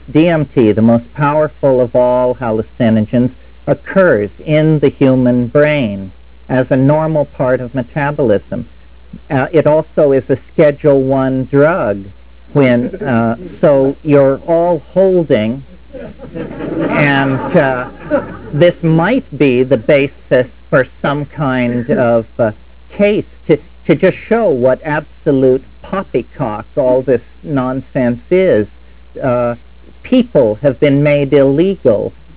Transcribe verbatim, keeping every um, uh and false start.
D M T, the most powerful of all hallucinogens, occurs in the human brain as a normal part of metabolism. Uh, it also is a Schedule One drug. When uh, so you're all holding, and uh, this might be the basis for some kind of uh, case to to just show what absolute poppycock all this nonsense is. Uh, people have been made illegal